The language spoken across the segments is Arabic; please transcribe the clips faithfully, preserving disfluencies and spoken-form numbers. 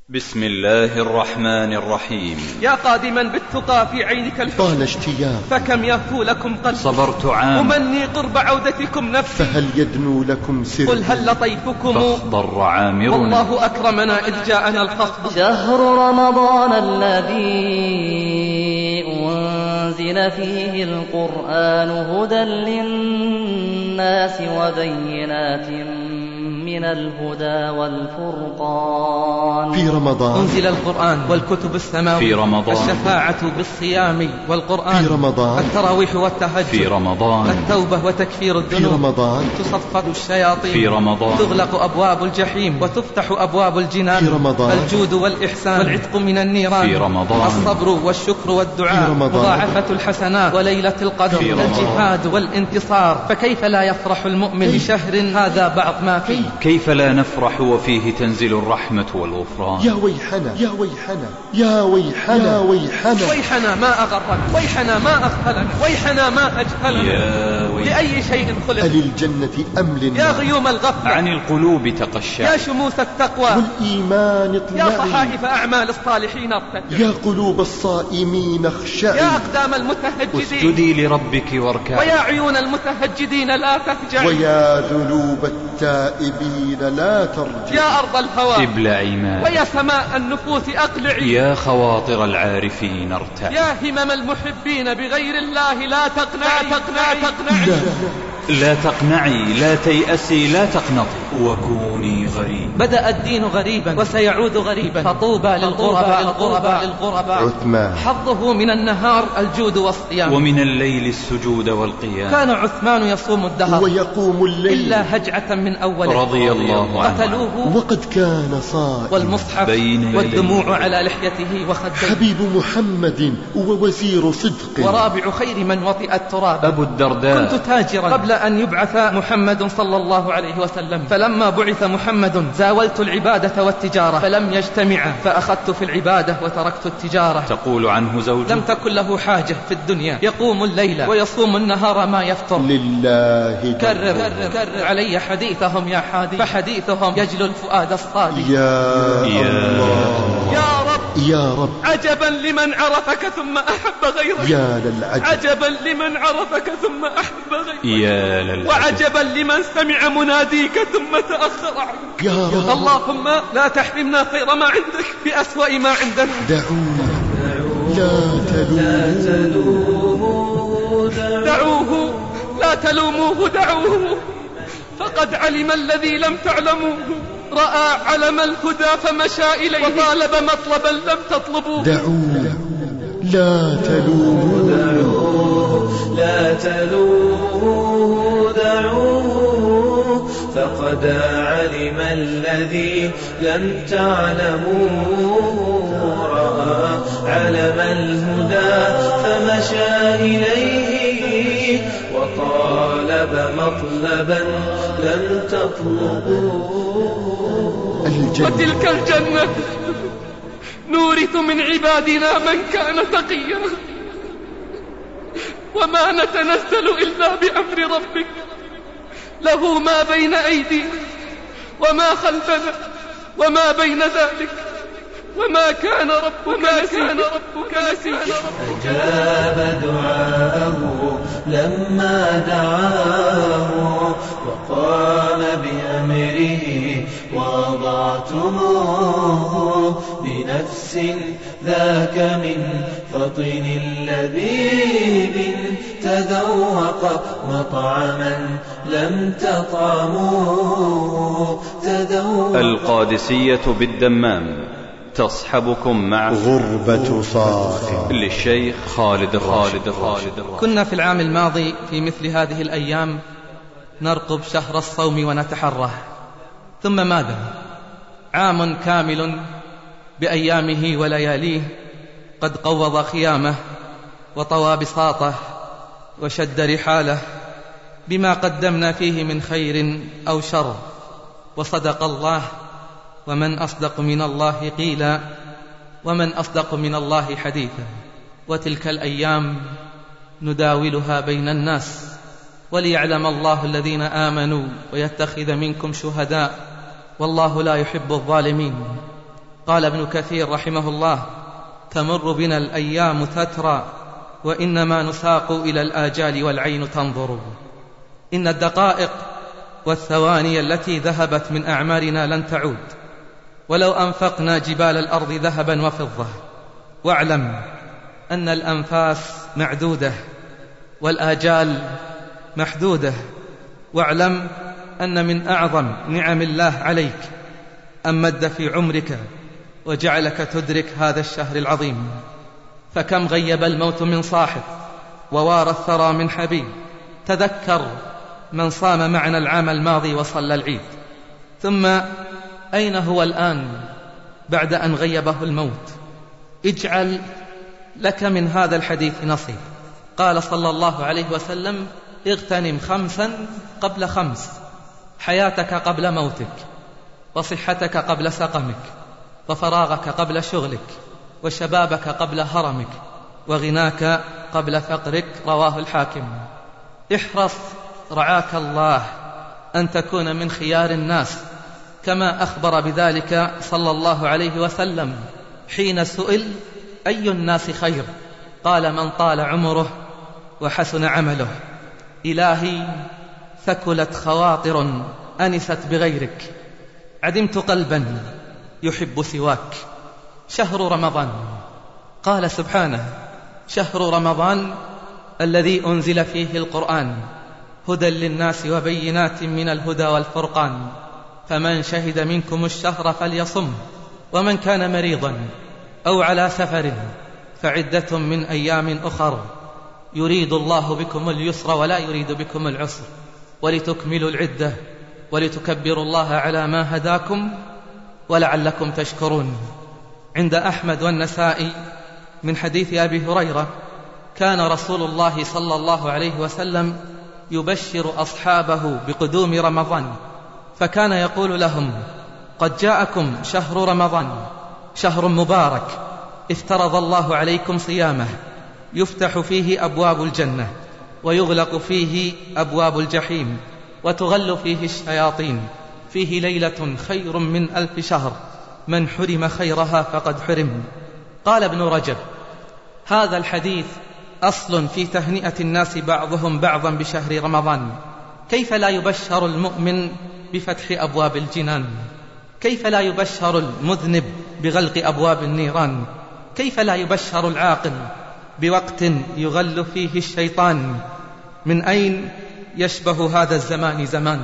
بسم الله الرحمن الرحيم. يا قادما بالتقى في عينك الحب طال اشتياق فكم يهفو لكم قلب. صبرت عام أمني قرب عودتكم نفسي فهل يدنو لكم سر. قل هل لطيفكم فاخضر عامرنا والله أكرمنا إذ جاءنا الخفض. شهر رمضان الذي أنزل فيه القرآن هدى للناس وبينات من الهدى والفرقان. في رمضان أنزل القرآن والكتب السماوية في رمضان الشفاعة بالصيام والقرآن في رمضان التراويح والتهجد في رمضان التوبة وتكفير في الذنوب رمضان تصفد الشياطين في رمضان تغلق أبواب الجحيم وتفتح أبواب الجنان في رمضان الجود والإحسان والعتق من النيران في رمضان الصبر والشكر والدعاء في رمضان مضاعفة الحسنات وليلة القدر في رمضان الجهاد والانتصار. فكيف لا يفرح المؤمن بشهر هذا بعض ما فيه؟ كيف لا نفرح وفيه تنزل الرحمة والغفران. يا ويحنا يا ويحنا يا ويحنا يا ويحنا ويحنا ما أغرنا ويحنا ما أغفلنا ويحنا ما أجهلنا. يا ويح لأي شيء خلق أللجنة أم يا للنار. غيوم الغفلة عن القلوب تقشع يا شموس التقوى والإيمان يا اطلعي صحائف أعمال الصالحين ارتفعي يا قلوب الصائمين اخشعي يا أقدام المتهجدين اسجدي لربك واركعي ويا عيون المتهجدين لا تفجعي ويا ذنوب التائبين لا ترجعي يا أرض الهوى ابلعي ماء ويا سماء النفوس أقلعي يا خواطر العارفين ارتعي يا همم المحبين بغير الله لا تقنعي تقنعي تقنعي لا تقنعي لا تيأسي لا تقنطي وكوني غريب. بدأ الدين غريبا وسيعود غريبا فطوبى للغرباء للغرباء للغرباء. عثمان حظه من النهار الجود والصيام ومن الليل السجود والقيام. كان عثمان يصوم الدهر ويقوم الليل إلا هجعة من أول رضي الله عنه قتلوه وقد كان صائما والمصحف بين والدموع على لحيته وخديه حبيب محمد ووزير صدق ورابع خير من وطئ التراب أبو الدرداء. كنت تاجرا قبل أن يبعث محمد صلى الله عليه وسلم فلما بعث محمد زاولت العبادة والتجارة فلم يجتمعا فأخذت في العبادة وتركت التجارة. تقول عنه زوجه لم تكن له حاجة في الدنيا يقوم الليل ويصوم النهار ما يفطر. لله كرر, كرر, كرر علي حديثهم يا حادي فحديثهم يجلو الفؤاد الصادي. يا, يا الله يا رب يا رب عجبا لمن عرفك ثم أحب غيرك يا للعجب عجبا لمن عرفك ثم أحب غيرك يا للعجب وعجبا لمن سمع مناديك ثم تأخر عنك. يا رب اللهم لا تحرمنا خير ما عندك بأسوأ ما عندنا. دعوه لا تلوموه دعوه لا تلوموه دعوه فقد علم الذي لم تعلموه رأى علم الهدى فمشى إليه وطالب مطلبا لم تطلبوه. دعوه لا تلوموه لا تلوموه دعوه فقد علم الذي لم تعلموه رأى علم الهدى فمشى إليه وطالب مطلبا لم تطلبوه. الجنة وتلك الجنة نورث من عبادنا من كان تقيا وما نتنزل إلا بأمر ربك له ما بين أيدينا وما خلفنا وما بين ذلك وما كان ربك كان ربك نسيا. أجاب دعاءه لما دعاه وقام بأمره ووضعتموه بنفس ذاك من فطن اللبيب تذوق مطعما لم تطعموه تذوق. القادسية بالدمام تصحبكم مع غربة صائم للشيخ خالد الراشد. كنا في العام الماضي في مثل هذه الأيام نرقب شهر الصوم ونتحره ثم ماذا؟ عام كامل بأيامه ولياليه قد قوض خيامه وطوى بساطه وشد رحاله بما قدمنا فيه من خير أو شر. وصدق الله ومن أصدق من الله قيلا ومن أصدق من الله حديثا. وتلك الأيام نداولها بين الناس وليعلم الله الذين آمنوا ويتخذ منكم شهداء والله لا يحب الظالمين. قال ابن كثير رحمه الله: تمر بنا الأيام تترى وإنما نساق إلى الآجال والعين تنظر. إن الدقائق والثواني التي ذهبت من أعمارنا لن تعود ولو أنفقنا جبال الأرض ذهبا وفضة. واعلم أن الأنفاس معدودة والآجال محدودة. واعلم أن من أعظم نعم الله عليك أن مد في عمرك وجعلك تدرك هذا الشهر العظيم. فكم غيب الموت من صاحب ووارى الثرى من حبيب. تذكر من صام معنا العام الماضي وصلى العيد، ثم أين هو الآن بعد أن غيبه الموت؟ اجعل لك من هذا الحديث نصيب. قال صلى الله عليه وسلم: اغتنم خمسا قبل خمس: حياتك قبل موتك، وصحتك قبل سقمك، وفراغك قبل شغلك، وشبابك قبل هرمك، وغناك قبل فقرك. رواه الحاكم. احرص رعاك الله أن تكون من خيار الناس، كما أخبر بذلك صلى الله عليه وسلم حين سئل: أي الناس خير؟ قال: من طال عمره وحسن عمله. إلهي، ثكلت خواطر أنست بغيرك، عدمت قلبا يحب سواك. شهر رمضان، قال سبحانه: شهر رمضان الذي أنزل فيه القرآن هدى للناس وبينات من الهدى والفرقان، فمن شهد منكم الشهر فليصم، ومن كان مريضا أو على سفر فعدة من أيام أخر، يريد الله بكم اليسر ولا يريد بكم العسر، ولتكملوا العدة ولتكبروا الله على ما هداكم ولعلكم تشكرون. عند أحمد والنسائي من حديث أبي هريرة: كان رسول الله صلى الله عليه وسلم يبشر أصحابه بقدوم رمضان، فكان يقول لهم: قد جاءكم شهر رمضان، شهر مبارك افترض الله عليكم صيامه، يفتح فيه أبواب الجنة ويغلق فيه أبواب الجحيم وتغل فيه الشياطين، فيه ليلة خير من ألف شهر، من حرم خيرها فقد حرم. قال ابن رجب: هذا الحديث أصل في تهنئة الناس بعضهم بعضا بشهر رمضان. كيف لا يبشر المؤمن بفتح أبواب الجنان؟ كيف لا يبشر المذنب بغلق أبواب النيران؟ كيف لا يبشر العاقل بوقت يغل فيه الشيطان؟ من أين يشبه هذا الزمان زمان؟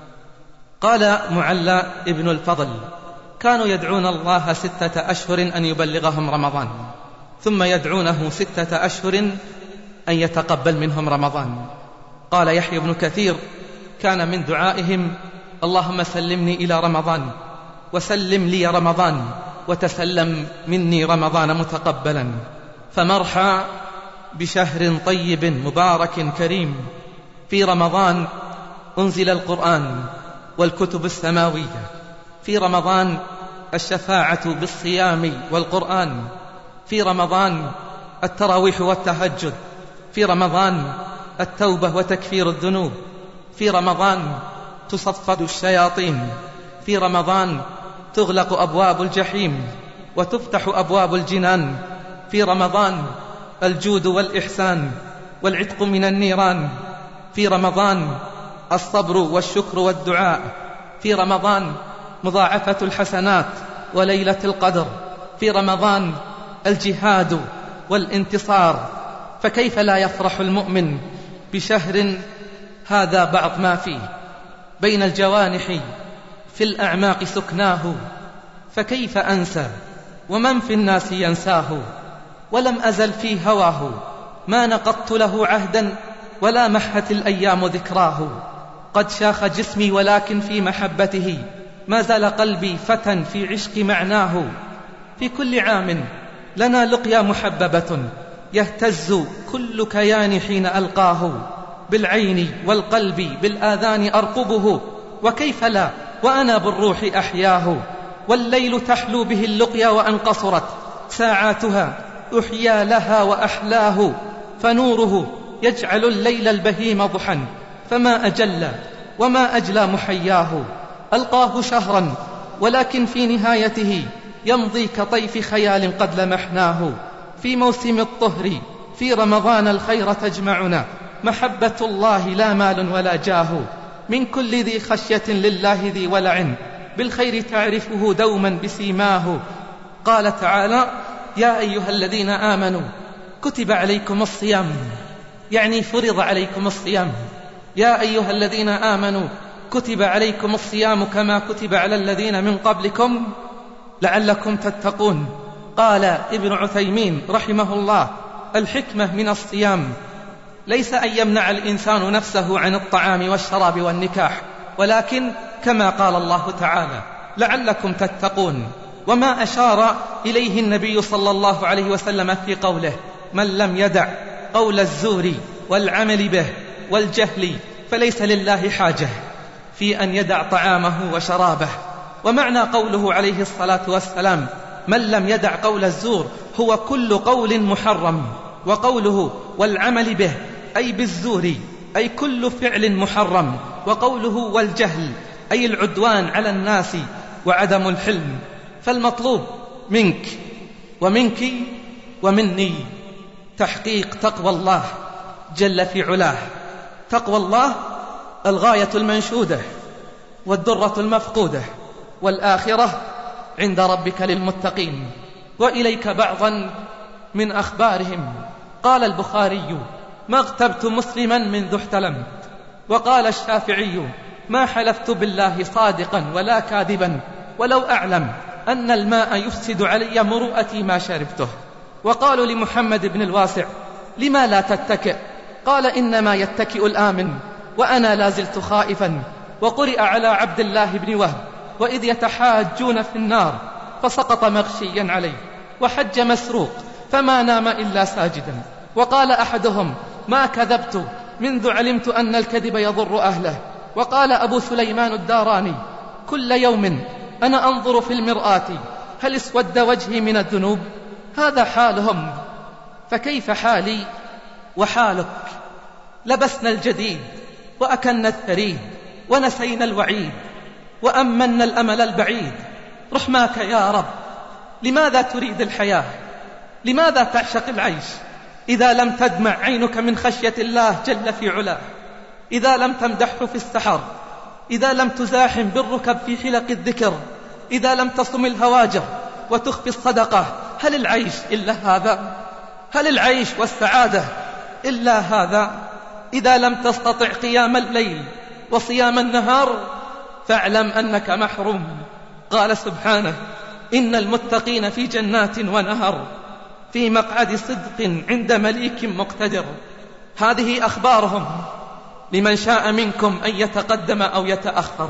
قال معلى ابن الفضل: كانوا يدعون الله ستة أشهر أن يبلغهم رمضان، ثم يدعونه ستة أشهر أن يتقبل منهم رمضان. قال يحيى بن كثير: كان من دعائهم: اللهم سلمني إلى رمضان، وسلم لي رمضان، وتسلم مني رمضان متقبلا. فمرحى بشهر طيب مبارك كريم. في رمضان أنزل القرآن والكتب السماوية، في رمضان الشفاعة بالصيام والقرآن، في رمضان التراويح والتهجد، في رمضان التوبة وتكفير الذنوب، في رمضان تصفد الشياطين، في رمضان تغلق أبواب الجحيم وتفتح أبواب الجنان، في رمضان الجود والإحسان والعتق من النيران، في رمضان الصبر والشكر والدعاء، في رمضان مضاعفة الحسنات وليلة القدر، في رمضان الجهاد والانتصار. فكيف لا يفرح المؤمن بشهر هذا بعض ما فيه؟ بين الجوانح في الأعماق سكناه، فكيف أنسى ومن في الناس ينساه؟ ولم أزل في هواه، ما نقضت له عهدا ولا محت الأيام ذكراه. قد شاخ جسمي ولكن في محبته، ما زال قلبي فتى في عشق معناه. في كل عام لنا لقيا محببة، يهتز كل كيان حين ألقاه، بالعين والقلب بالآذان أرقبه، وكيف لا وأنا بالروح أحياه. والليل تحلو به اللقيا وأن قصرت ساعاتها، أحيا لها وأحلاه، فنوره يجعل الليل البهيم ضحى، فما أجل وما أجلى محياه. ألقاه شهرا ولكن في نهايته يمضي كطيف خيال قد لمحناه. في موسم الطهر في رمضان الخير تجمعنا، محبة الله لا مال ولا جاه. من كل ذي خشية لله ذي ولع، بالخير تعرفه دوما بسيماه. قال تعالى: يا أيها الذين آمنوا كتب عليكم الصيام، يعني فرض عليكم الصيام. يا أيها الذين آمنوا كتب عليكم الصيام كما كتب على الذين من قبلكم لعلكم تتقون. قال ابن عثيمين رحمه الله: الحكمة من الصيام ليس أن يمنع الإنسان نفسه عن الطعام والشراب والنكاح، ولكن كما قال الله تعالى: لعلكم تتقون. وما أشار إليه النبي صلى الله عليه وسلم في قوله: من لم يدع قول الزور والعمل به والجهل فليس لله حاجة في أن يدع طعامه وشرابه. ومعنى قوله عليه الصلاة والسلام: من لم يدع قول الزور هو كل قول محرم، وقوله والعمل به أي بالزور أي كل فعل محرم، وقوله والجهل أي العدوان على الناس وعدم الحلم. فالمطلوب منك ومنك ومني تحقيق تقوى الله جل في علاه. تقوى الله الغاية المنشودة والدرة المفقودة، والآخرة عند ربك للمتقين. وإليك بعضا من أخبارهم. قال البخاري: ما اغتبت مسلما منذ احتلمت. وقال الشافعي: ما حلفت بالله صادقا ولا كاذبا ولو أعلم أن الماء يفسد علي مروءتي ما شربته. وقالوا لمحمد بن الواسع: لما لا تتكئ؟ قال: إنما يتكئ الآمن وأنا لازلت خائفا. وقرئ على عبد الله بن وهب: وإذ يتحاجون في النار فسقط مغشيا عليه. وحج مسروق فما نام إلا ساجدا. وقال أحدهم: ما كذبت منذ علمت أن الكذب يضر أهله. وقال أبو سليمان الداراني: كل يوم أنا أنظر في المرآة هل اسود وجهي من الذنوب؟ هذا حالهم، فكيف حالي وحالك؟ لبسنا الجديد وأكلنا الثريد ونسينا الوعيد وأمنا الأمل البعيد. رحماك يا رب، لماذا تريد الحياة؟ لماذا تعشق العيش إذا لم تدمع عينك من خشية الله جل في علاه؟ إذا لم تمدحه في السحر، إذا لم تزاحم بالركب في حلق الذكر، إذا لم تصم الهواجر وتخفي الصدقة، هل العيش إلا هذا؟ هل العيش والسعادة إلا هذا؟ إذا لم تستطع قيام الليل وصيام النهار فاعلم أنك محروم. قال سبحانه: إن المتقين في جنات ونهر في مقعد صدق عند مليك مقتدر. هذه أخبارهم لمن شاء منكم أن يتقدم أو يتأخر.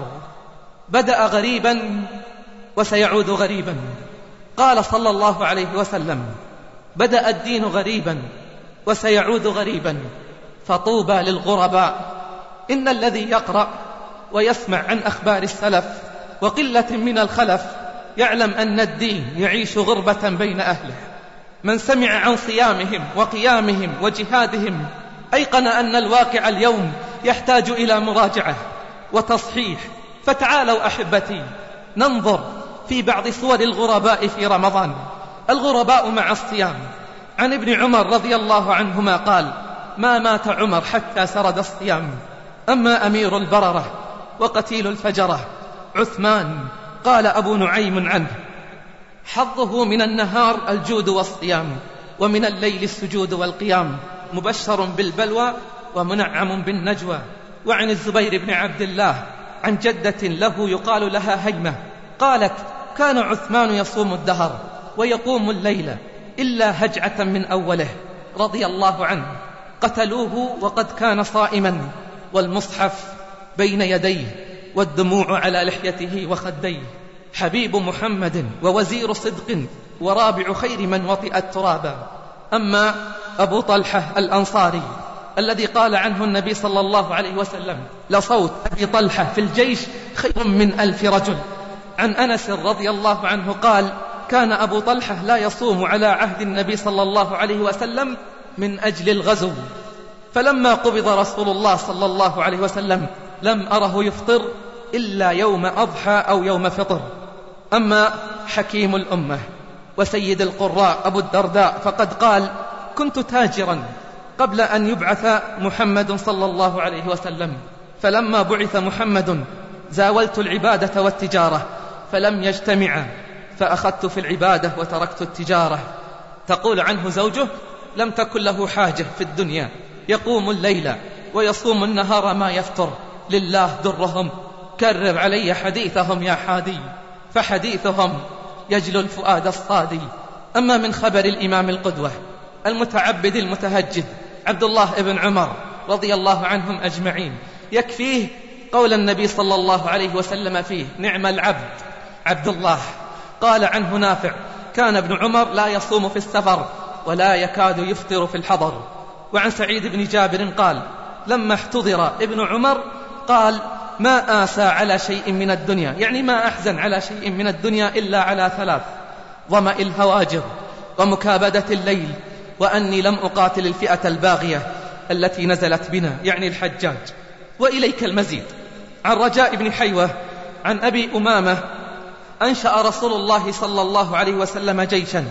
بدأ غريبا وسيعود غريبا. قال صلى الله عليه وسلم: بدأ الدين غريبا وسيعود غريبا، فطوبى للغرباء. إن الذي يقرأ ويسمع عن أخبار السلف وقلة من الخلف يعلم أن الدين يعيش غربة بين أهله. من سمع عن صيامهم وقيامهم وجهادهم أيقن أن الواقع اليوم يحتاج إلى مراجعة وتصحيح. فتعالوا أحبتي ننظر في بعض صور الغرباء في رمضان. الغرباء مع الصيام. عن ابن عمر رضي الله عنهما قال: ما مات عمر حتى سرد الصيام. أما أمير البررة وقتيل الفجرة عثمان، قال أبو نعيم عنه: حظه من النهار الجود والصيام، ومن الليل السجود والقيام، مبشر بالبلوى ومنعم بالنجوى. وعن الزبير بن عبد الله عن جدة له يقال لها هيمة قالت: كان عثمان يصوم الدهر ويقوم الليل إلا هجعة من أوله رضي الله عنه. قتلوه وقد كان صائما، والمصحف بين يديه والدموع على لحيته وخديه. حبيب محمد ووزير صدق ورابع خير من وطئ الترابا. أما أبو طلحة الأنصاري الذي قال عنه النبي صلى الله عليه وسلم: لصوت أبي طلحة في الجيش خير من ألف رجل. عن أنس رضي الله عنه قال: كان أبو طلحة لا يصوم على عهد النبي صلى الله عليه وسلم من أجل الغزو، فلما قبض رسول الله صلى الله عليه وسلم لم أره يفطر إلا يوم أضحى أو يوم فطر. أما حكيم الأمة وسيد القراء أبو الدرداء فقد قال: كنت تاجرا قبل أن يبعث محمد صلى الله عليه وسلم، فلما بعث محمد زاولت العبادة والتجارة فلم يجتمعا، فأخذت في العبادة وتركت التجارة. تقول عنه زوجه: لم تكن له حاجة في الدنيا، يقوم الليل ويصوم النهار ما يفتر، لله درهم، كرر علي حديثهم يا حادي، فحديثهم يجلو الفؤاد الصادي. أما من خبر الإمام القدوة المتعبد المتهجد عبد الله بن عمر رضي الله عنهم أجمعين، يكفيه قول النبي صلى الله عليه وسلم فيه: نعم العبد عبد الله. قال عنه نافع: كان ابن عمر لا يصوم في السفر ولا يكاد يفطر في الحضر. وعن سعيد بن جابر قال: لما احتضر ابن عمر قال: ما آسى على شيء من الدنيا، يعني ما أحزن على شيء من الدنيا إلا على ثلاث: ظمأ الهواجر، ومكابدة الليل، وأني لم أقاتل الفئة الباغية التي نزلت بنا، يعني الحجاج. وإليك المزيد. عن رجاء بن حيوة عن أبي أمامة: أنشأ رسول الله صلى الله عليه وسلم جيشا،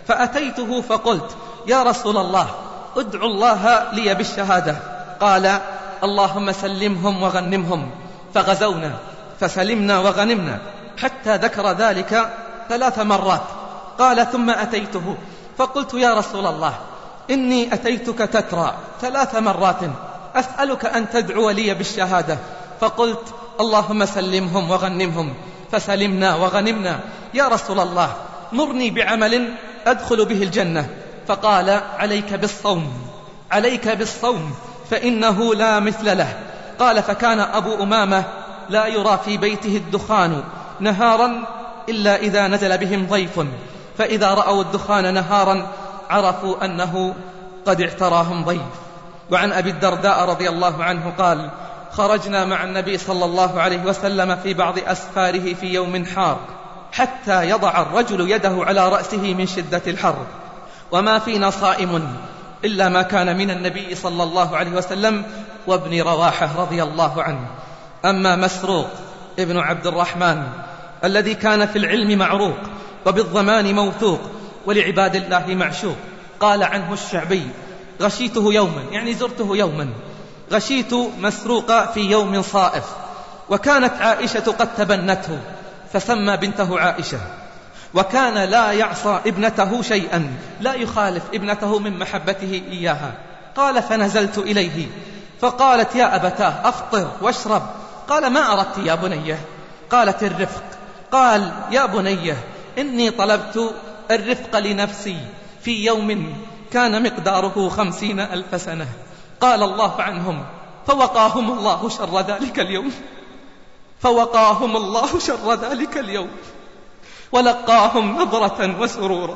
فأتيته فقلت: يا رسول الله، ادعو الله لي بالشهادة. قال: اللهم سلمهم وغنمهم. فغزونا فسلمنا وغنمنا، حتى ذكر ذلك ثلاث مرات. قال: ثم أتيته فقلت: يا رسول الله، إني أتيتك تترى ثلاث مرات أسألك أن تدعو لي بالشهادة. فقلت: اللهم سلمهم وغنمهم. فسلمنا وغنمنا. يا رسول الله، مرني بعمل أدخل به الجنة. فقال: عليك بالصوم، عليك بالصوم، فإنه لا مثل له. قال: فكان أبو أمامة لا يرى في بيته الدخان نهارا إلا إذا نزل بهم ضيف، فإذا رأوا الدخان نهارا عرفوا أنه قد اعتراهم ضيف. وعن أبي الدرداء رضي الله عنه قال: خرجنا مع النبي صلى الله عليه وسلم في بعض أسفاره في يوم حار، حتى يضع الرجل يده على رأسه من شدة الحر، وما فينا صائم إلا ما كان من النبي صلى الله عليه وسلم وابن رواحة رضي الله عنه. أما مسروق ابن عبد الرحمن الذي كان في العلم معروق وبالضمان موثوق ولعباد الله معشوق، قال عنه الشعبي: غشيته يوما، يعني زرته يوما، غشيت مسروق في يوم صائف، وكانت عائشة قد تبنته فسمى بنته عائشة، وكان لا يعصى ابنته شيئا، لا يخالف ابنته من محبته إياها. قال: فنزلت إليه فقالت: يا أبتاه، أفطر واشرب. قال: ما أردت يا بنيه؟ قالت: الرفق. قال: يا بنيه، إني طلبت الرفق لنفسي في يوم كان مقداره خمسين ألف سنة. قال الله عنهم: فوقاهم الله شر ذلك اليوم، فوقاهم الله شر ذلك اليوم، ولقاهم نظرة وسرورا،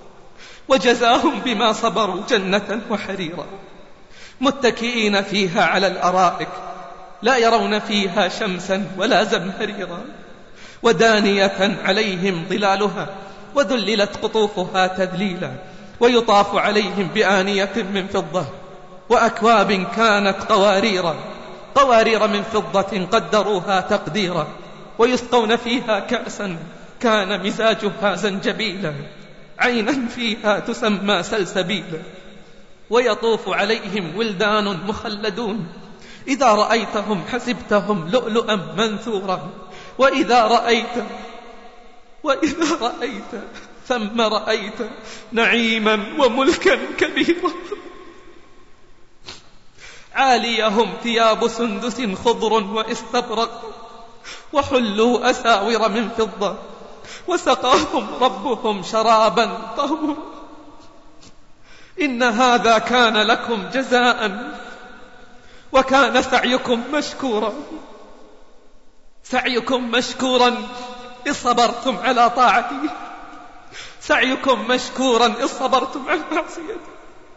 وجزاهم بما صبروا جنة وحريرا، متكئين فيها على الأرائك، لا يرون فيها شمسا ولا زمهريرا، ودانية عليهم ظلالها، وذللت قطوفها تذليلا، ويطاف عليهم بآنية من فضة، وأكواب كانت قواريرا، قوارير من فضة قدروها تقديرا، ويسقون فيها كأسا كان مزاجها زنجبيلا، عينا فيها تسمى سلسبيلا، ويطوف عليهم ولدان مخلدون، إذا رأيتهم حسبتهم لؤلؤا منثورا، وإذا رأيت وإذا رأيت ثم رأيت نعيما وملكا كبيرا. عاليهم ثياب سندس خضر واستبرق، وحلوا أساور من فضة، وسقاهم ربهم شرابا طهورا. إن هذا كان لكم جزاء، وكان سعيكم مشكورا، سعيكم مشكورا إذ صبرتم على طاعتي، سعيكم مشكورا إذ صبرتم على معصيتي،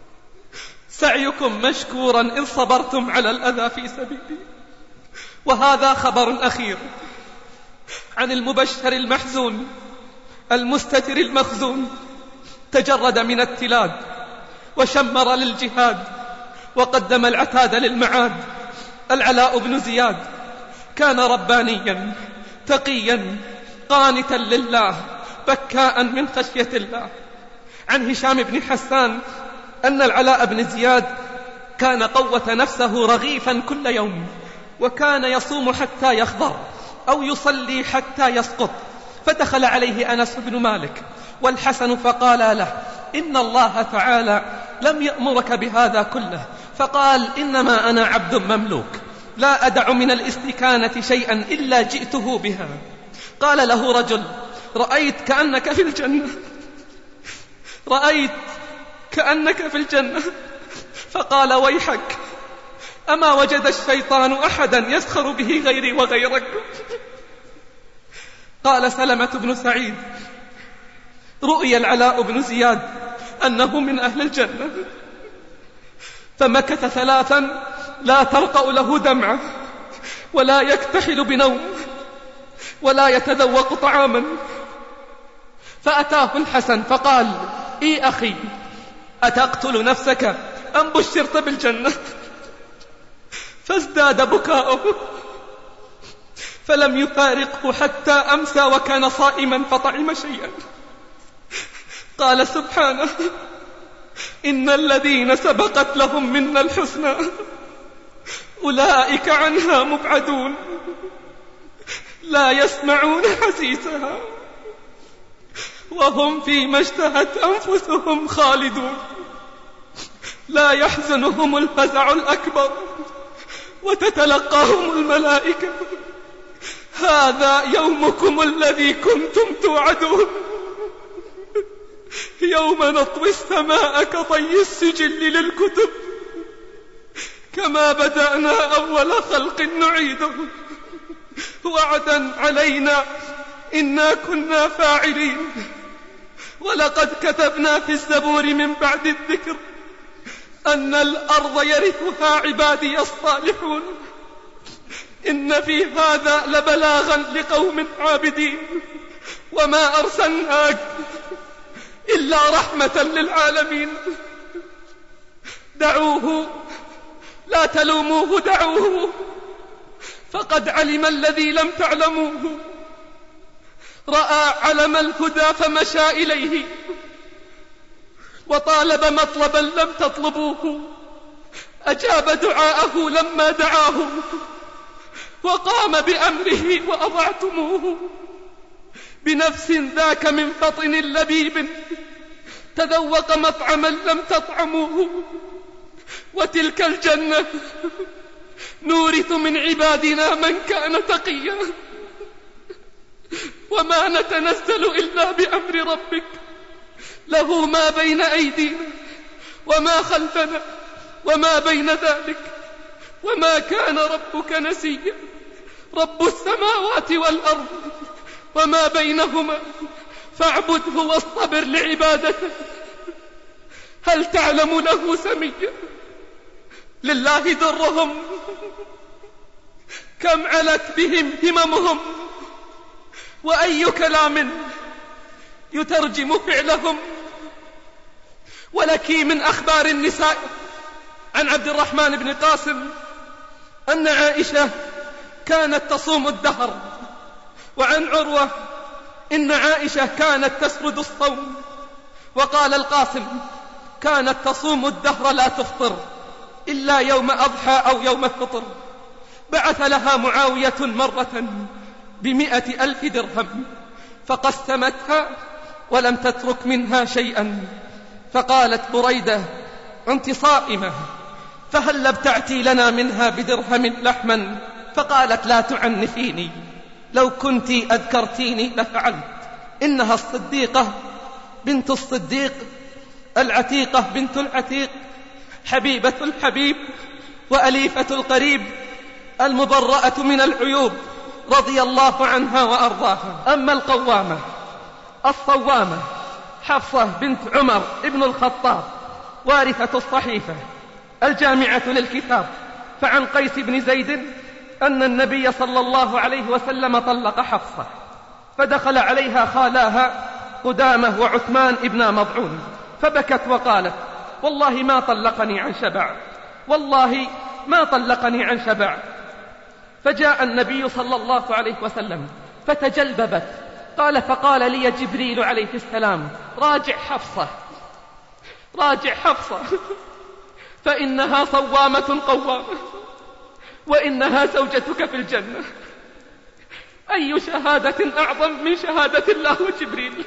سعيكم مشكورا إذ صبرتم على الأذى في سبيلي. وهذا خبر أخير عن المبشر المحزون المستتر المخزون، تجرد من التلاد وشمر للجهاد، وقدم العتاد للمعاد. العلاء بن زياد كان ربانيا تقيا قانتا لله بكاء من خشية الله. عن هشام بن حسان أن العلاء بن زياد كان قوة نفسه رغيفا كل يوم، وكان يصوم حتى يخضر أو يصلي حتى يسقط. فدخل عليه أنس بن مالك والحسن فقال له: إن الله تعالى لم يأمرك بهذا كله. فقال: إنما أنا عبد مملوك لا أدع من الاستكانة شيئا إلا جئته بها. قال له رجل: رأيت كأنك في الجنة، رأيت كأنك في الجنة. فقال: ويحك، أما وجد الشيطان أحدا يسخر به غيري وغيرك؟ قال سلمة بن سعيد: رؤي العلاء بن زياد أنه من أهل الجنة، فمكث ثلاثا لا ترقأ له دمعة، ولا يكتحل بنوم، ولا يتذوق طعاما. فأتاه الحسن فقال: إي أخي، أتقتل نفسك أم بشرت بالجنة؟ فازداد بكاؤه، فلم يفارقه حتى أمسى وكان صائما فطعم شيئا. قال سبحانه: إن الذين سبقت لهم منا الحسنى أولئك عنها مبعدون، لا يسمعون حسيسها وهم فيما اشتهت أنفسهم خالدون، لا يحزنهم الفزع الأكبر وتتلقاهم الملائكة: هذا يومكم الذي كنتم توعدون، يوم نطوي السماء كطي السجل للكتب، كما بدأنا أول خلق نعيده، وعدا علينا إنا كنا فاعلين. ولقد كتبنا في الزبور من بعد الذكر أن الأرض يرثها عبادي الصالحون، إن في هذا لبلاغا لقوم عابدين، وما أرسلناك إلا رحمة للعالمين. دعوه، لا تلوموه، دعوه، فقد علم الذي لم تعلموه، رأى علم الهدى فمشى إليه، وطالب مطلبا لم تطلبوه، أجاب دعاءه لما دعاه، وقام بأمره وأضعتموه. بنفس ذاك من فطن لبيب تذوق مطعما لم تطعموه، وتلك الجنة نورث من عبادنا من كان تقيا، وما نتنزل إلا بأمر ربك، له ما بين أيدينا وما خلفنا وما بين ذلك، وما كان ربك نسيا. رب السماوات والأرض وما بينهما فاعبده واصطبر لعبادته، هل تعلم له سميا؟ لله درهم، كم علت بهم هممهم، وأي كلام يترجم فعلهم. ولك من أخبار النساء عن عبد الرحمن بن قاسم أن عائشة كانت تصوم الدهر، وعن عروة إن عائشة كانت تسرد الصوم، وقال القاسم: كانت تصوم الدهر لا تفطر إلا يوم أضحى أو يوم الفطر. بعث لها معاوية مرة بمئة ألف درهم فقسمتها ولم تترك منها شيئا. فقالت بريدة: أنت صائمة، فهل ابتعتي لنا منها بدرهم لحما؟ فقالت: لا تعنفيني، لو كنت أذكرتيني لفعلت. إنها الصديقة بنت الصديق، العتيقة بنت العتيق، حبيبة الحبيب، وأليفة القريب، المبرأة من العيوب، رضي الله عنها وأرضاها. أما القوامة الصوامة حفصة بنت عمر ابن الخطاب، وارثة الصحيفة الجامعة للكتاب، فعن قيس بن زيد أن النبي صلى الله عليه وسلم طلق حفصة، فدخل عليها خالاها قدامة وعثمان ابن مضعون، فبكت وقالت: والله ما طلقني عن شبع، والله ما طلقني عن شبع. فجاء النبي صلى الله عليه وسلم فتجلببت قال فقال لي جبريل عليه السلام راجع حفصة راجع حفصة فإنها صوامة قوامة وإنها زوجتك في الجنة. أي شهادة أعظم من شهادة الله وجبريل؟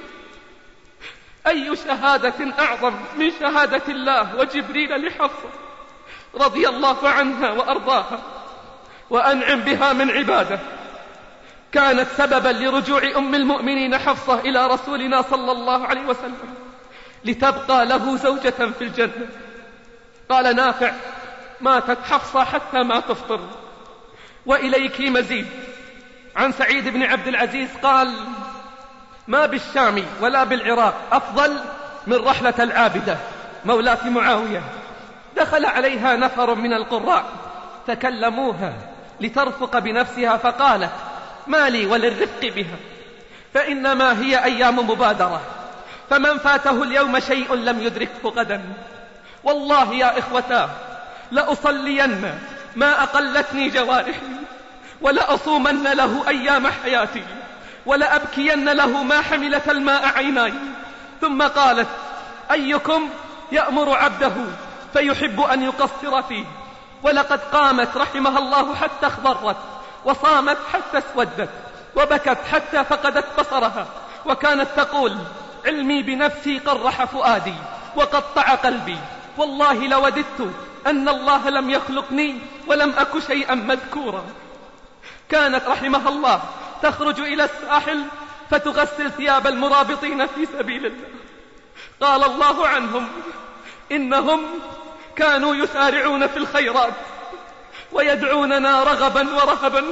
أي شهادة أعظم من شهادة الله وجبريل لحفصة رضي الله عنها وأرضاها وأنعم بها من عباده، كانت سببا لرجوع أم المؤمنين حفصة إلى رسولنا صلى الله عليه وسلم لتبقى له زوجة في الجنة. قال نافع ماتت حفصة حتى ما تفطر. وإليك مزيد عن سعيد بن عبد العزيز قال ما بالشام ولا بالعراق أفضل من رحلة العابدة مولاة معاوية. دخل عليها نفر من القراء فكلموها لترفق بنفسها فقالت ما لي وللرفق بها فإنما هي أيام مبادرة، فمن فاته اليوم شيء لم يدركه غدا. والله يا إخوتاه لأصلين ما أقلتني جوارحي ولأصومن له أيام حياتي ولأبكين له ما حملت الماء عيناي. ثم قالت أيكم يأمر عبده فيحب أن يقصر فيه؟ ولقد قامت رحمها الله حتى اخضرت وصامت حتى اسودت وبكت حتى فقدت بصرها، وكانت تقول علمي بنفسي قرح فؤادي وقطع قلبي، والله لوددت أن الله لم يخلقني ولم أك شيئا مذكورا. كانت رحمها الله تخرج إلى الساحل فتغسل ثياب المرابطين في سبيل الله. قال الله عنهم إنهم كانوا يسارعون في الخيرات ويدعوننا رغبا ورهبا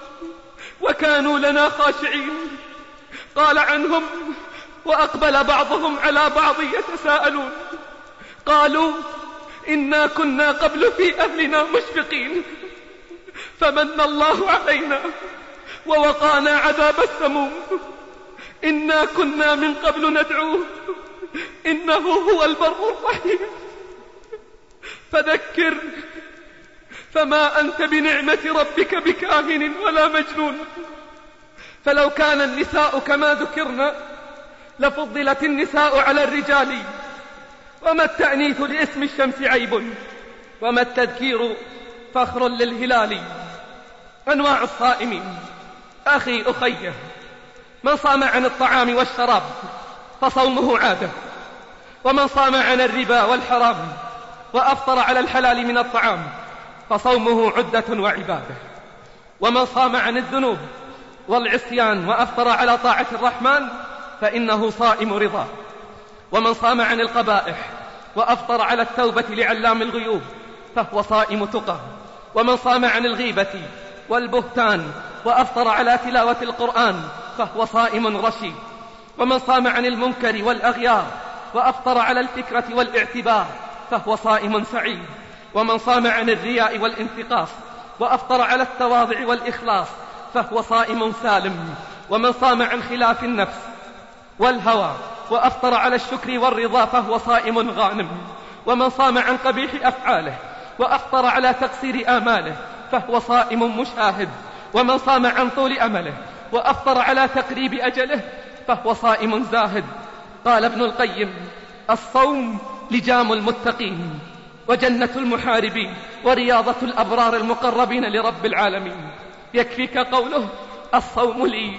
وكانوا لنا خاشعين. قال عنهم وأقبل بعضهم على بعض يتساءلون قالوا إنا كنا قبل في أهلنا مشفقين فمن الله علينا ووقانا عذاب السموم، إنا كنا من قبل ندعوه إنه هو البر الرحيم. فذكر فما أنت بنعمة ربك بكاهن ولا مجنون. فلو كان النساء كما ذكرنا لفضلت النساء على الرجال. وما التأنيث لاسم الشمس عيب وما التذكير فخر للهلال. أنواع الصائمين أخي أخيه، من صام عن الطعام والشراب فصومه عادة، ومن صام عن الربا والحرام وأفطر على الحلال من الطعام فصومه عدة وعبادة، ومن صام عن الذنوب والعصيان وأفطر على طاعة الرحمن فإنه صائم رضا، ومن صام عن القبائح وأفطر على التوبة لعلام الغيوب فهو صائم تقى، ومن صام عن الغيبة والبهتان وأفطر على تلاوة القرآن فهو صائم رشيد، ومن صام عن المنكر والأغيار وأفطر على الفكرة والاعتبار فهو صائم سعيد، ومن صام عن الرياء والانتقاص وأفطر على التواضع والإخلاص فهو صائم سالم، ومن صام عن خلاف النفس والهوى وأفطر على الشكر والرضا فهو صائم غانم، ومن صام عن قبيح أفعاله وأفطر على تقصير آماله فهو صائم مشاهد، ومن صام عن طول أمله وأفطر على تقريب أجله فهو صائم زاهد. قال ابن القيم الصوم لجام المتقين وجنة المحاربين ورياضة الأبرار المقربين لرب العالمين. يكفيك قوله الصوم لي،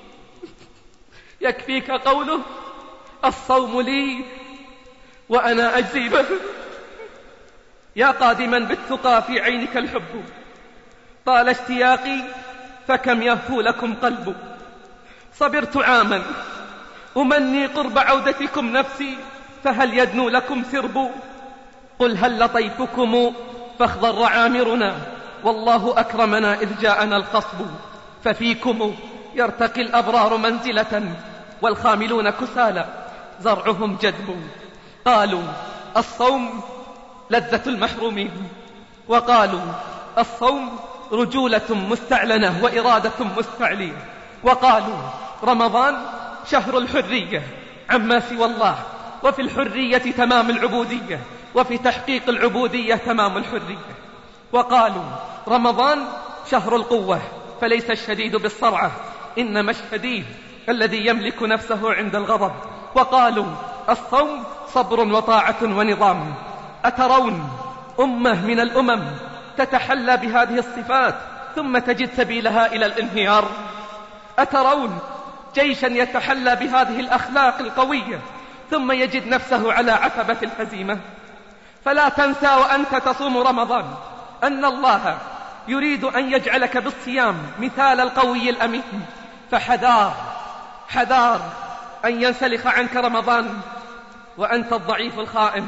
يكفيك قوله الصوم لي وأنا أجزي به. يا قادما بالتقى في عينك الحب طال اشتياقي فكم يهفو لكم قلب. صبرت عاما أمني قرب عودتكم نفسي فهل يدنو لكم سرب. قل هل لطيفكم فاخضر عامرنا والله أكرمنا إذ جاءنا الخصب. ففيكم يرتقي الأبرار منزلة والخاملون كسالى زرعهم جدب. قالوا الصوم لذة المحرومين، وقالوا الصوم رجولة مستعلنة وإرادة مستعلية، وقالوا رمضان شهر الحرية عما سوى الله، وفي الحرية تمام العبودية، وفي تحقيق العبودية تمام الحرية. وقالوا رمضان شهر القوة فليس الشديد بالصرعة إنما الشديد الذي يملك نفسه عند الغضب، وقالوا الصوم صبر وطاعة ونظام. أترون أمة من الأمم تتحلى بهذه الصفات ثم تجد سبيلها إلى الانهيار؟ أترون جيشا يتحلى بهذه الأخلاق القوية ثم يجد نفسه على عتبة الهزيمة؟ فلا تنسى وأنت تصوم رمضان أن الله يريد أن يجعلك بالصيام مثال القوي الأمين، فحذار حذار أن ينسلخ عنك رمضان وأنت الضعيف الخائن.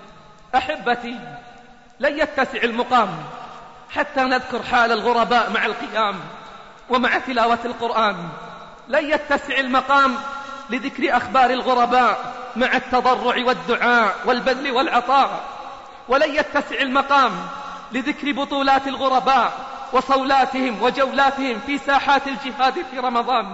أحبتي، لن يتسع المقام حتى نذكر حال الغرباء مع القيام ومع تلاوة القرآن، لن يتسع المقام لذكر أخبار الغرباء مع التضرع والدعاء والبذل والعطاء، ولن يتسع المقام لذكر بطولات الغرباء وصولاتهم وجولاتهم في ساحات الجهاد في رمضان.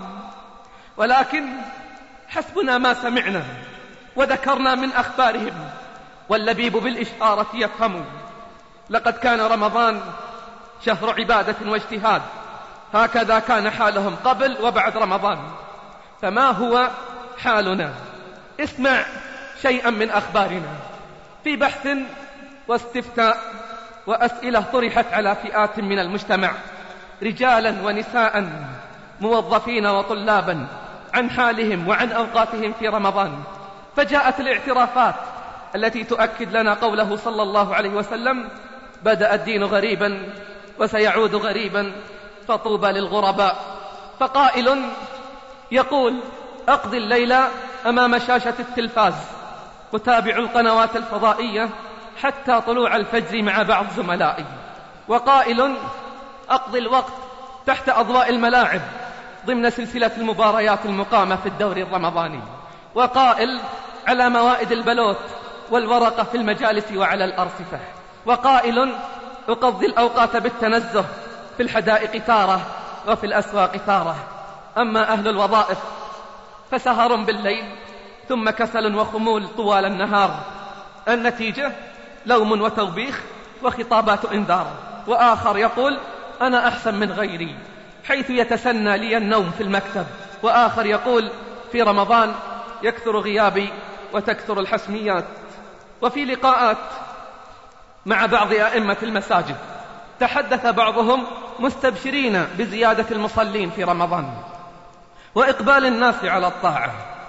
ولكن حسبنا ما سمعنا وذكرنا من أخبارهم، واللبيب بالإشارة يفهم. لقد كان رمضان شهر عبادة واجتهاد، هكذا كان حالهم قبل وبعد رمضان، فما هو حالنا؟ اسمع شيئا من أخبارنا. في بحث واستفتاء وأسئلة طرحت على فئات من المجتمع، رجالا ونساء، موظفين وطلابا، عن حالهم وعن أوقاتهم في رمضان، فجاءت الاعترافات التي تؤكد لنا قوله صلى الله عليه وسلم: بدأ الدين غريبا وسيعود غريبا فطوبى للغرباء. فقائل يقول: أقضي الليل أمام شاشة التلفاز أتابع القنوات الفضائية حتى طلوع الفجر مع بعض زملائي. وقائل: أقضي الوقت تحت أضواء الملاعب ضمن سلسلة المباريات المقامة في الدوري الرمضاني. وقائل: على موائد البلوت والورقة في المجالس وعلى الأرصفة. وقائل: أقضي الأوقات بالتنزه في الحدائق تارة وفي الأسواق تارة. أما أهل الوظائف فسهر بالليل ثم كسل وخمول طوال النهار، النتيجة لوم وتوبيخ وخطابات إنذار. وآخر يقول: أنا أحسن من غيري، حيث يتسنى لي النوم في المكتب. وآخر يقول: في رمضان يكثر غيابي وتكثر الحسميات. وفي لقاءات مع بعض أئمة المساجد تحدث بعضهم مستبشرين بزيادة المصلين في رمضان وإقبال الناس على الطاعة،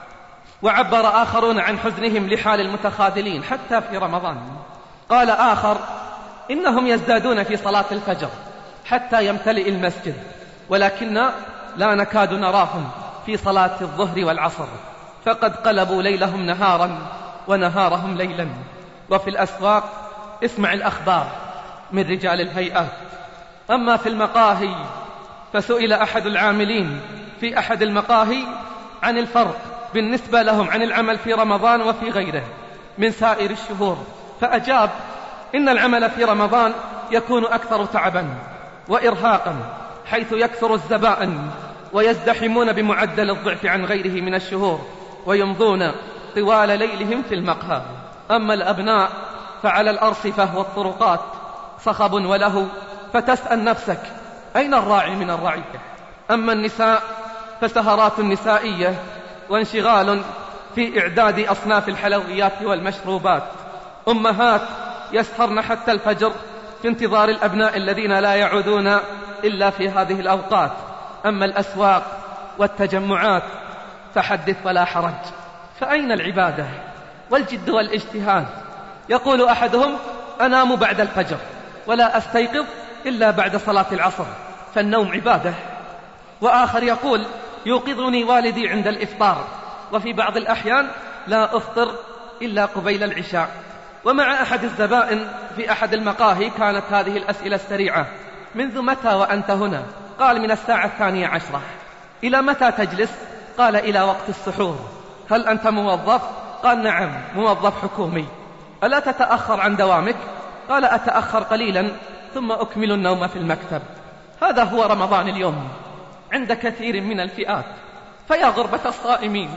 وعبر آخرون عن حزنهم لحال المتخاذلين حتى في رمضان. قال آخر: إنهم يزدادون في صلاة الفجر حتى يمتلئ المسجد، ولكن لا نكاد نراهم في صلاة الظهر والعصر، فقد قلبوا ليلهم نهارا ونهارهم ليلا. وفي الأسواق اسمع الأخبار من رجال الهيئات. أما في المقاهي فسئل أحد العاملين في أحد المقاهي عن الفرق بالنسبة لهم عن العمل في رمضان وفي غيره من سائر الشهور، فأجاب: إن العمل في رمضان يكون أكثر تعبا وإرهاقا، حيث يكثر الزبائن ويزدحمون بمعدل الضعف عن غيره من الشهور، ويمضون طوال ليلهم في المقهى. أما الأبناء فعلى الأرصفة والطرقات صخب وله، فتسأل نفسك أين الراعي من الرعية؟ أما النساء فسهرات نسائية وانشغال في إعداد أصناف الحلويات والمشروبات، أمهات يسهرن حتى الفجر في انتظار الأبناء الذين لا يعودون إلا في هذه الأوقات. أما الأسواق والتجمعات فحدث ولا حرج، فأين العبادة والجد والاجتهاد؟ يقول أحدهم: أنام بعد الفجر ولا أستيقظ إلا بعد صلاة العصر، فالنوم عبادة. وآخر يقول: يوقظني والدي عند الإفطار، وفي بعض الأحيان لا أفطر إلا قبيل العشاء. ومع أحد الزبائن في أحد المقاهي كانت هذه الأسئلة السريعة: منذ متى وأنت هنا؟ قال: من الساعة الثانية عشرة. إلى متى تجلس؟ قال: إلى وقت السحور. هل أنت موظف؟ قال: نعم، موظف حكومي. ألا تتأخر عن دوامك؟ قال: أتأخر قليلا ثم أكمل النوم في المكتب. هذا هو رمضان اليوم عند كثير من الفئات. فيا غربة الصائمين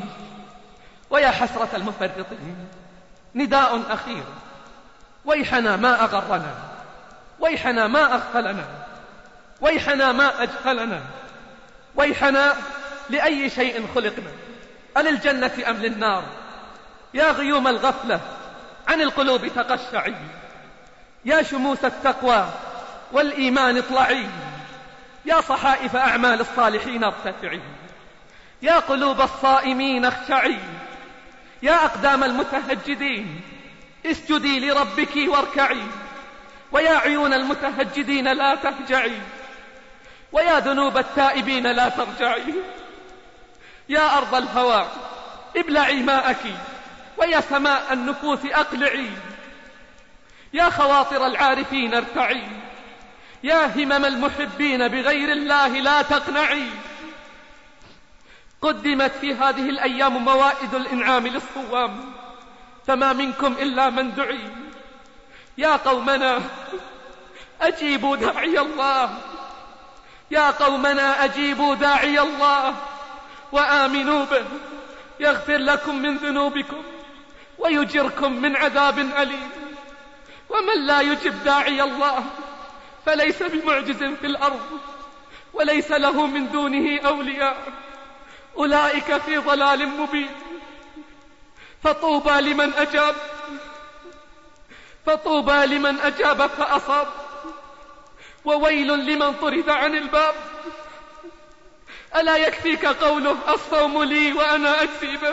ويا حسرة المفرطين، نداء أخير: ويحنا ما أغرنا، ويحنا ما أغفلنا، ويحنا ما أجهلنا، ويحنا لأي شيء خلقنا؟ أللجنة أم للنار؟ يا غيوم الغفلة عن القلوب تقشعي، يا شموس التقوى والإيمان اطلعي، يا صحائف أعمال الصالحين ارتفعي، يا قلوب الصائمين اخشعي، يا أقدام المتهجدين اسجدي لربك واركعي، ويا عيون المتهجدين لا تهجعي، ويا ذنوب التائبين لا ترجعي، يا أرض الهوى ابلعي ماءك، ويا سماء النفوس أقلعي، يا خواطر العارفين ارتعي، يا همم المحبين بغير الله لا تقنعي. قدمت في هذه الأيام موائد الإنعام للصوام، فما منكم إلا من دعي. يا قومنا أجيبوا داعي الله، يا قومنا أجيبوا داعي الله وآمنوا به يغفر لكم من ذنوبكم ويجركم من عذاب أليم. ومن لا يجب داعي الله فليس بمعجز في الأرض وليس له من دونه أولياء، أولئك في ضلال مبين. فطوبى لمن أجاب، فطوبى لمن أجاب فأصاب، وويل لمن طرد عن الباب. ألا يكفيك قوله الصوم لي وأنا أجزي به؟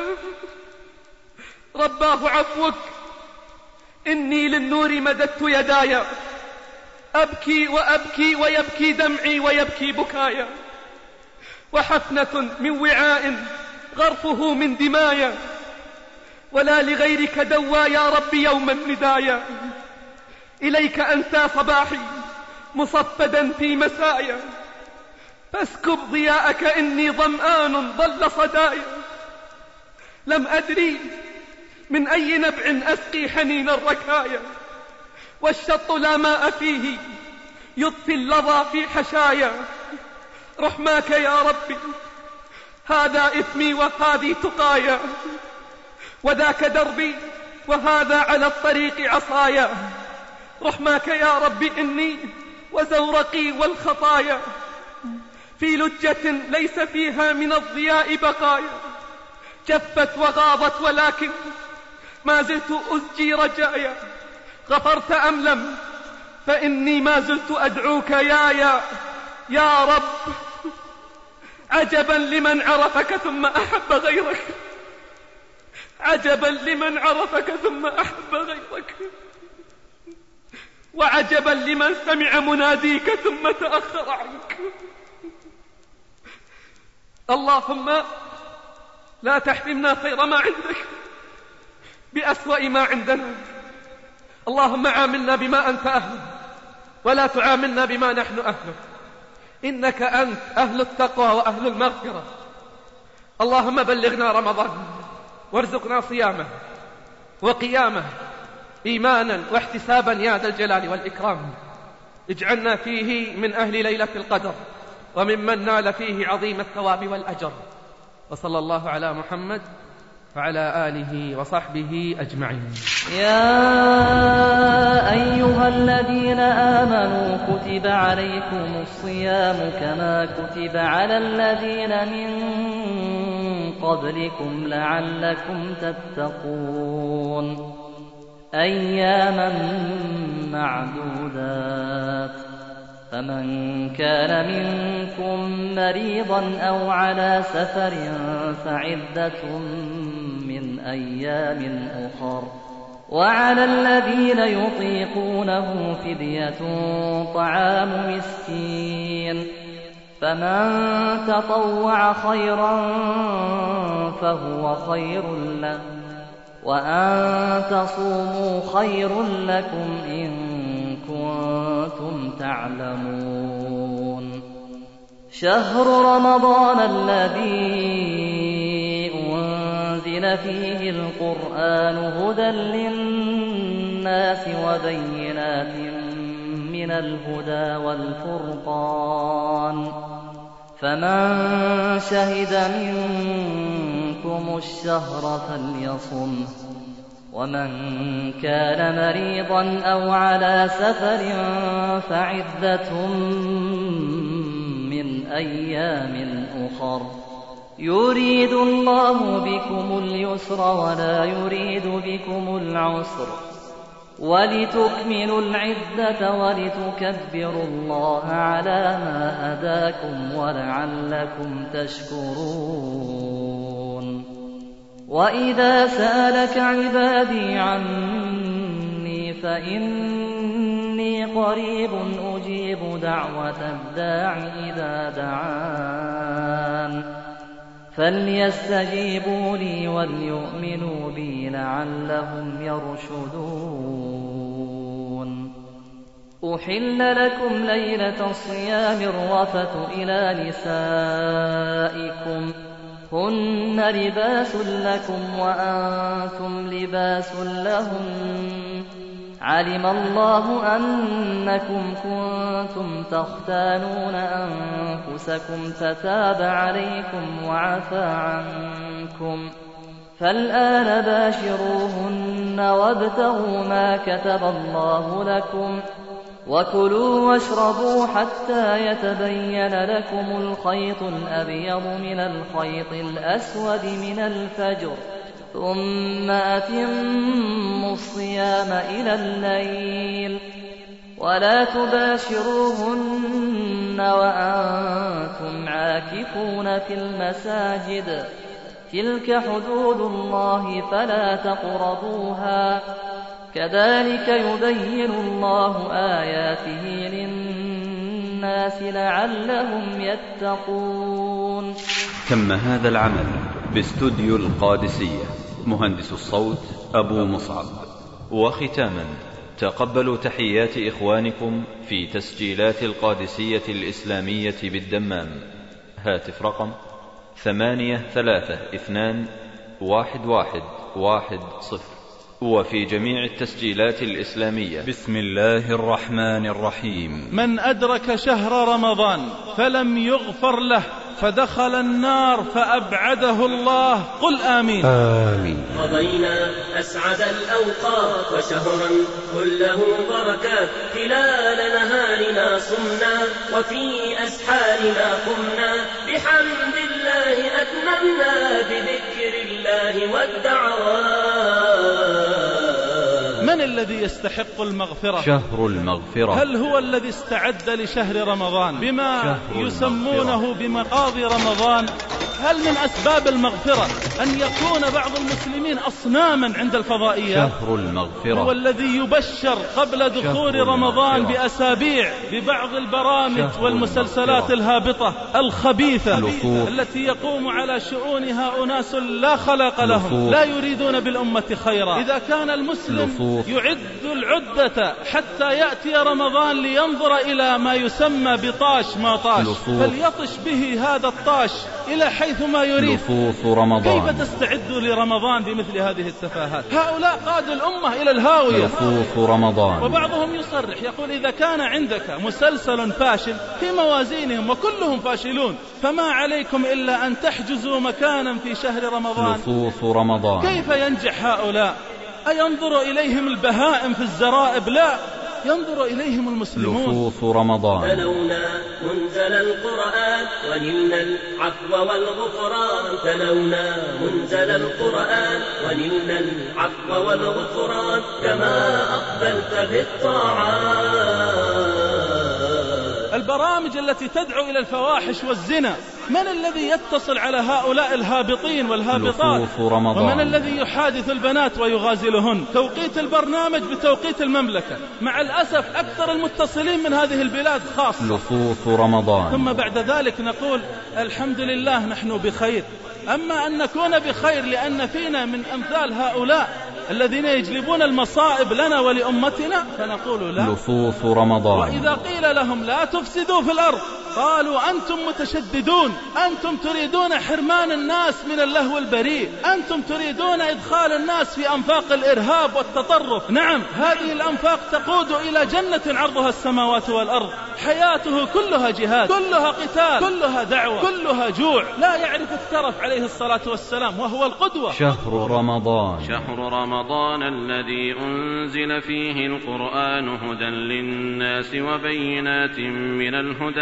رباه عفوك، إني للنور مددت يداي، أبكي وأبكي ويبكي دمعي ويبكي بكايا، وحفنة من وعاء غرفه من دمايا، ولا لغيرك دوى يا رب يوما ندايا. إليك أنسى صباحي مصفدا في مسايا، فاسكب ضياءك إني ظمآن ضل صدايا. لم أدري من أي نبع أسقي حنين الركايا، والشط لا ماء فيه يطفي اللظى في حشايا. رحماك يا ربي، هذا إثمي وهذه تقايا، وذاك دربي وهذا على الطريق عصايا. رحماك يا ربي، إني وزورقي والخطايا في لجة ليس فيها من الضياء بقايا، جفت وغاضت ولكن ما زلت أزجي رجايا. غفرت أم لم؟ فإني ما زلت أدعوك يا يا يا رب. عجبا لمن عرفك ثم أحب غيرك، عجبا لمن عرفك ثم أحب غيرك، وعجبا لمن سمع مناديك ثم تأخر عنك. اللهم لا تحرمنا خير ما عندك بأسوأ ما عندنا. اللهم عاملنا بما أنت أهله ولا تعاملنا بما نحن أهله، إنك أنت أهل التقوى وأهل المغفرة. اللهم بلغنا رمضان وارزقنا صيامه وقيامه إيمانا واحتسابا يا ذا الجلال والإكرام. اجعلنا فيه من أهل ليلة القدر وممن نال فيه عظيم الثواب والأجر. وصلى الله على محمد وعلى آله وصحبه أجمعين. يا أيها الذين آمنوا كتب عليكم الصيام كما كتب على الذين من قبلكم لعلكم تتقون. أياما معدودات، فمن كان منكم مريضا أو على سفر فعدة من أيام أخر، وعلى الذين يطيقونه فدية طعام مسكين، فمن تطوع خيرا فهو خير له، وأن تصوموا خير لكم إن كنتم تعلمون. شهر رمضان الذي أنزل فيه القرآن هدى للناس وبينات من الهدى والفرقان، فمن شهد منكم الشهر فليصمه، ومن كان مريضا أو على سفر فعدة من أيام أخر، يريد الله بكم اليسر ولا يريد بكم العسر ولتكملوا العدة ولتكبروا الله على ما هداكم ولعلكم تشكرون. وإذا سألك عبادي عني فإني قريب أجيب دعوة الداع إذا دعان فليستجيبوا لي وليؤمنوا بي لعلهم يرشدون. أحل لكم ليلة الصيام الرفث إلى نسائكم هن لباس لكم وأنتم لباس لهن علم الله أنكم كنتم تختانون أنفسكم فتاب عليكم وعفى عنكم فالآن باشروهن وابتغوا ما كتب الله لكم وكلوا واشربوا حتى يتبين لكم الخيط الأبيض من الخيط الأسود من الفجر ثم أتموا الصيام إلى الليل ولا تباشروهن وأنتم عاكفون في المساجد تلك حدود الله فلا تقربوها كذلك يبين الله آياته للناس لعلهم يتقون. تم هذا العمل باستوديو القادسية، مهندس الصوت أبو مصعب. وختاما تقبلوا تحيات إخوانكم في تسجيلات القادسية الإسلامية بالدمام. هاتف رقم ثمانية ثلاثة اثنان واحد واحد واحد صفر. وفي جميع التسجيلات الإسلامية. بسم الله الرحمن الرحيم. من أدرك شهر رمضان فلم يغفر له فدخل النار فأبعده الله. قل آمين. آمين. قضينا أسعد الأوقات وشهرا كله بركات خلال نهارنا صمنا وفي أسحارنا قمنا بحمد الله أتممنا بذكر الله والدعوات. من الذي يستحق المغفرة؟ شهر المغفرة. هل هو الذي استعد لشهر رمضان بما يسمونه بمقاضي رمضان؟ هل من أسباب المغفرة أن يكون بعض المسلمين أصناما عند الفضائيات؟ شهر المغفرة هو الذي يبشر قبل دخول رمضان بأسابيع ببعض البرامج والمسلسلات الهابطة الخبيثة لفوف. التي يقوم على شؤونها أناس لا خلق لهم لفوف. لا يريدون بالأمة خيرا. إذا كان المسلم لفوف. يعد العدة حتى يأتي رمضان لينظر إلى ما يسمى بطاش ما طاش لفوف. فليطش به هذا الطاش إلى حيث ما يريد. لفوف رمضان. كيف تستعدوا لرمضان بمثل هذه التفاهات؟ هؤلاء قادوا الأمة إلى الهاوية. لفوف رمضان. وبعضهم يصرح يقول إذا كان عندك مسلسل فاشل في موازينهم وكلهم فاشلون فما عليكم إلا أن تحجزوا مكانا في شهر رمضان. لفوف رمضان. كيف ينجح هؤلاء؟ أينظر إليهم البهائم في الزرائب؟ لا، ينظر إليهم المسلمون. لفوف رمضان. تلونا منزل القرآن ونلنا العفو والغفران تلونا منزل القرآن ونلنا العفو والغفران كما أقبلت بالطاعات. البرامج التي تدعو إلى الفواحش والزنا، من الذي يتصل على هؤلاء الهابطين والهابطات؟ ومن الذي يحادث البنات ويغازلهن؟ توقيت البرنامج بتوقيت المملكة. مع الأسف أكثر المتصلين من هذه البلاد خاصة. لفوف رمضان. ثم بعد ذلك نقول الحمد لله نحن بخير. أما أن نكون بخير لأن فينا من أمثال هؤلاء الذين يجلبون المصائب لنا ولأمتنا فنقول لا. لفوف رمضان. وإذا قيل لهم لا تفسدوا في الأرض قالوا أنتم متشددون، أنتم تريدون حرمان الناس من اللهو البريء، أنتم تريدون إدخال الناس في أنفاق الإرهاب والتطرف. نعم، هذه الأنفاق تقود إلى جنة عرضها السماوات والأرض، حياته كلها جهاد، كلها قتال، كلها دعوة، كلها جوع، لا يعرف الترف عليه الصلاة والسلام وهو القدوة. شهر رمضان. شهر رمضان الذي أنزل فيه القرآن هدى للناس وبينات من الهدى والبينات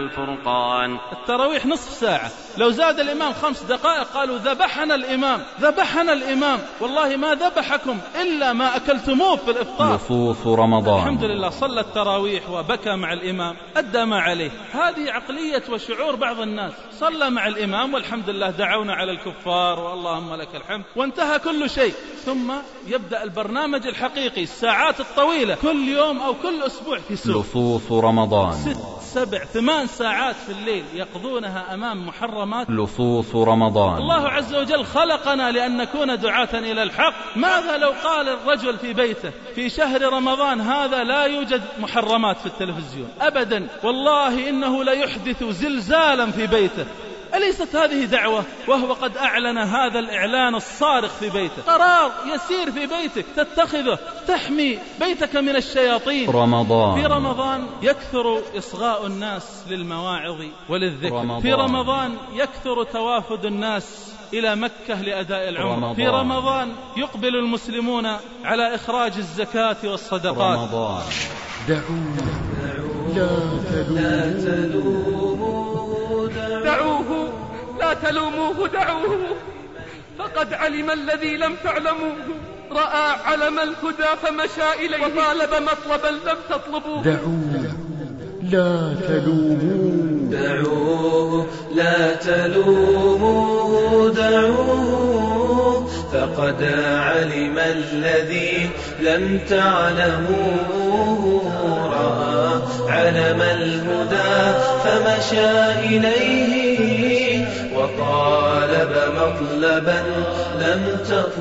الفرقان. التراويح نصف ساعة، لو زاد الإمام خمس دقائق قالوا ذبحنا الإمام ذبحنا الإمام. والله ما ذبحكم إلا ما أكلتموه في الإفطار. لصوص رمضان. الحمد لله صلى التراويح وبكى مع الإمام، أدى ما عليه. هذه عقلية وشعور بعض الناس، صلى مع الإمام والحمد لله دعونا على الكفار واللهم لك الحمد، وانتهى كل شيء. ثم يبدأ البرنامج الحقيقي، الساعات الطويلة كل يوم أو كل أسبوع في سوق. لصوص رمضان. ست سبع ثمان ساعات في الليل يقضونها أمام محرمات. لصوص رمضان. الله عز وجل خلقنا لأن نكون دعاة إلى الحق. ماذا لو قال الرجل في بيته في شهر رمضان هذا لا يوجد محرمات في التلفزيون أبدا، والله إنه لا يحدث زلزالا في بيته؟ أليست هذه دعوة؟ وهو قد أعلن هذا الإعلان الصارخ في بيته. قرار يسير في بيتك تتخذه تحمي بيتك من الشياطين. رمضان. في رمضان يكثر إصغاء الناس للمواعظ وللذكر. رمضان. في رمضان يكثر توافد الناس إلى مكة لأداء العمرة. رمضان. في رمضان يقبل المسلمون على إخراج الزكاة والصدقات. رمضان. دعوه لا تلوموه دعوه لا تلوموه دعوه، فقد علم الذي لم تعلموه، رأى علم الهدى فمشى إليه، وطالب مطلبا لم تطلبوه. دعوه لا تلوموه دعوه لا تلوموه دعوه، فقد علم الذي لم تعلموه، رأى علم الهدى فمشى إليه، وطالب مطلبا لم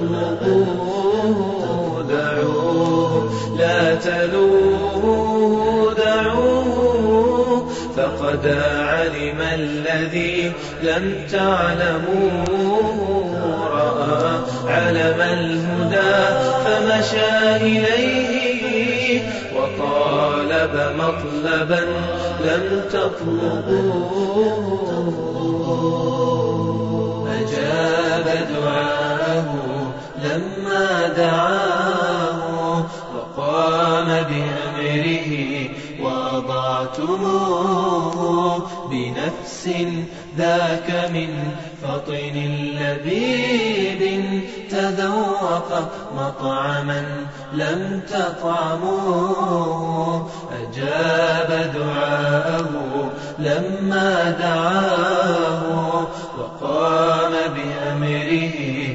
تطلبوه. دعوه لا تلوموه دعوه، فقد علم الذي لم تعلموه، رأى علم الهدى فمشى إليه، وطالب مطلبا لم تطلبوه. أجاب دعاه لما دعاه، وقام بأمره وأضعتموه، بنفس ذاك من فطن لبيب، تذوق مطعما لم تطعموه. أجاب دعاه لما دعاه، وقام بأمره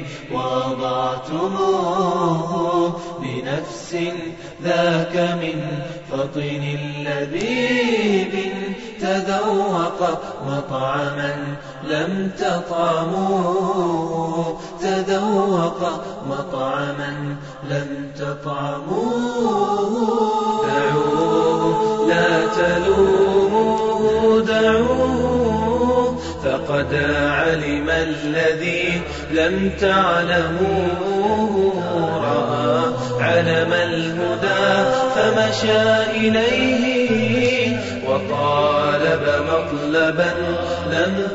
وأضعتموه، بنفس ذاك من فطن لبيب، تذوق مطعما لم تطعموه. تذوق مطعما لم تطعموه. دعوه لا تلوموه دعوه، فقد علم الذي لم تعلموه، رأى علم الهدى فمشى إليه، وطالب مطلبا لم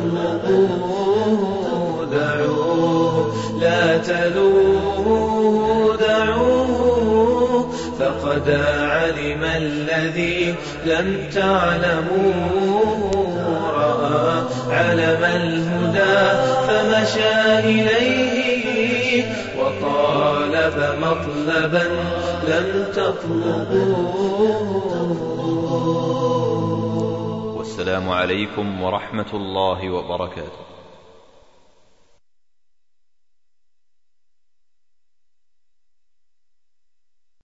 تطلبوه. دعوه لا تلوموه دعوه، فقد علم الذي لم تعلموه، رأى علم الهدى فمشى إليه، وطالب مطلبا لم تطلبوه. والسلام عليكم ورحمة الله وبركاته.